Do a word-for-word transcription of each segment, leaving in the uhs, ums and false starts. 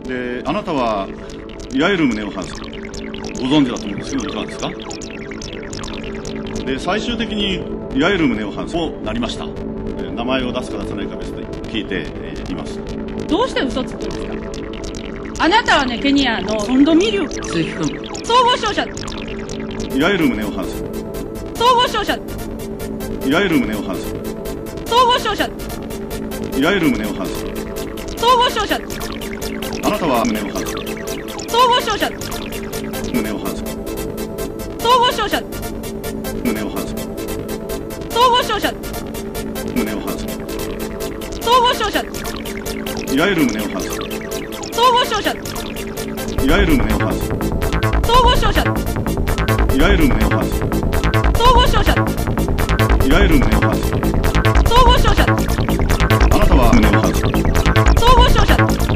で、あなたはヤエル・ムネオハンさんご存知だと思うんですけど、いかがですか？で、最終的にヤエル・ムネオハンとなりました。名前を出すか出さないか別で聞いて、えー、います。 どうして嘘つくんですか？あなたはね、ケニアのソンドミリュウ鈴木君総合商社ヤエル・ムネオハンさん総合商社ヤエル・ムネオハンさん総合商社ヤエル・ムネオハンさん総合商社あなたはムネオハンさん総合商社ムネオハンさん総合商社ムネオハンさん総合商社ムネオハンさん総合商社ヤエル・ムネオハンさん総合商社ヤエル・ムネオハンさん総合商社ヤエル・ムネオハンさん総合商社ヤエル・ムネオハンさん総合商社あなたはムネオハンさん総合商社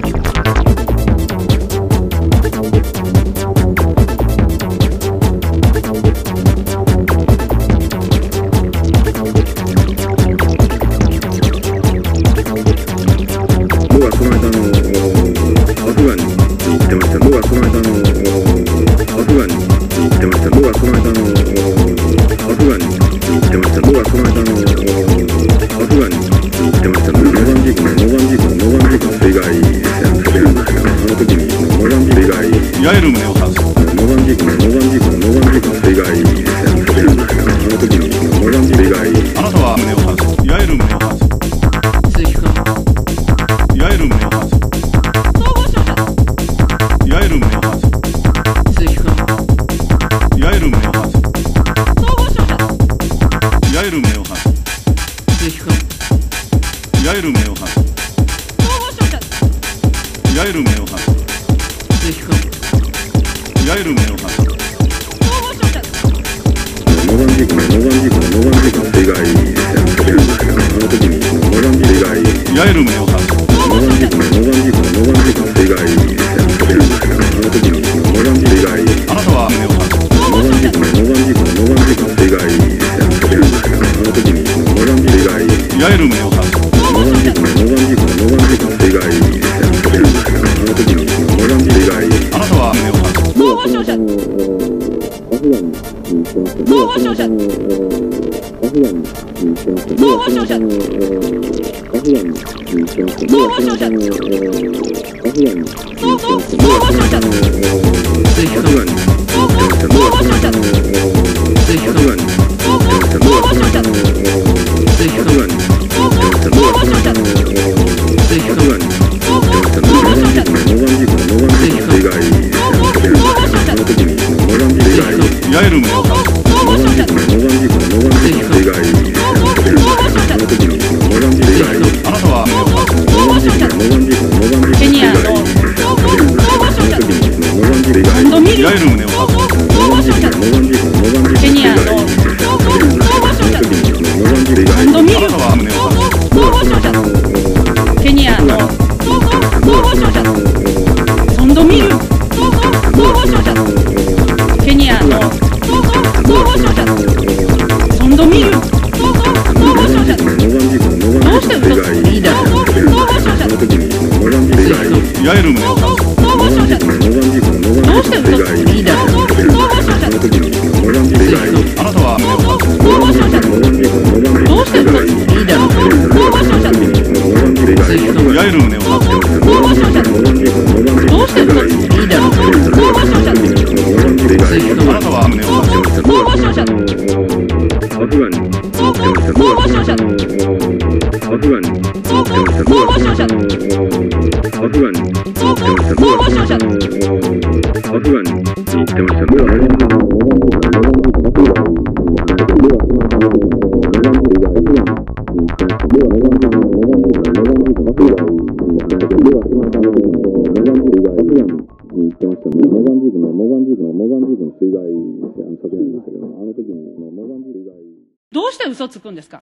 僕はこの間のアフガンに行ってました。僕はこの間のアフガンに行ってました。僕はこの間のアフガンに行ってました。僕はこの間のアフガンに行ってました。モザンビークのモザンビークのモザンビークの水害ですよ。あの時にモザンビーク水害ヤエル・ムネオハンさんモザンビークのモザンビークのモザンビークの水害ですよ。あの時にモザンビーク水害あなたはムネオハンさんヤエル・ムネオハンさん鈴木君ヤエル・ムネオハンさん総合商社ヤエル・ムネオハンさん鈴木君ヤエル・ムネオハンさん総合商社ヤエル・ムネオハンさん鈴木君ヤエル・ムネオハンさん総合商社ヤエル・ムネオハンさん鈴木君ヤエル・ムネオハンさん総合商社モザンビークのモザンビークのモザンビークの水害ですよ。あの時にモザンビーク水害ヤエル・ムネオハンさんモザンビークのモザンビークのモザンビークの水害ですよ。あの時にモザンビーク水害あなたはムネオハンさんモザンビークのモザンビークのモザンビークの水害ですよ。あの時にモザンビーク水害ヤエル・ムネオハンさんモザンビークのモザンビークのモザンビークの水害ですよ。あの時にモザンビーク水害あなたはムネオハンさん総合商社アフガンに行ってました。 総合商社アフガンに行ってました。 総合商社アフガンに行ってました。 総合商社アフガンに行ってました。 総合総合商社鈴木アフ君ガンに行ってました。 総合商社アフガンに行ってました。 総合商社鈴木君アフガンに行ってました。 総合商社鈴木君アフガンに行ってました。モザンビークのモザンビークのモザンビークの水害ですよ。あの時にモザンビーク水害ヤエル・ムネオハンさん総合商社モザンビークのモザンビークの水害ですよ。あの時にモザンビーク水害あなたはムネオハンさんモザンビークのモザンビークのモザンビークのケニアの水害ですよ。あの時にモザンビーク水害ソンドミリュウヤエル・ムネオハンさん総合商社モザンビークのモザンビークのケニアの水害ですよ。 総合商社あの時にモザンビーク水害ソンドミリュウあなたはムネオハンさん総合商社ケニアの総合商社ソンドミリュウ総合商社ケニアの総合商社ソンドミリュウ総合商社どうして嘘つくリーダー総合商社あの時にモザンビーク水害ヤエル・ムネオハンさん総合商社モザンビークのモザンビーどうしてクの水害嘘つくリーダー総合商社あの時にモザンビーク水害あなたはムネオハンさん総合商社モザンビークのモザンビークどうして嘘つくリーダー総合商社モザンビーク水害ヤエル・ムネオハンさん総合商社どうして嘘つくリーダー総合商社あなたはムネオハンさん総合商社アフガンに総合商社アフガンに総合商社アフガンに総合商社アフガンに行ってました。モザンビークのモザンビークのモザンビークの水害昨年ありましたけど、あの時にモザンビーク以外どうして嘘つくんですか？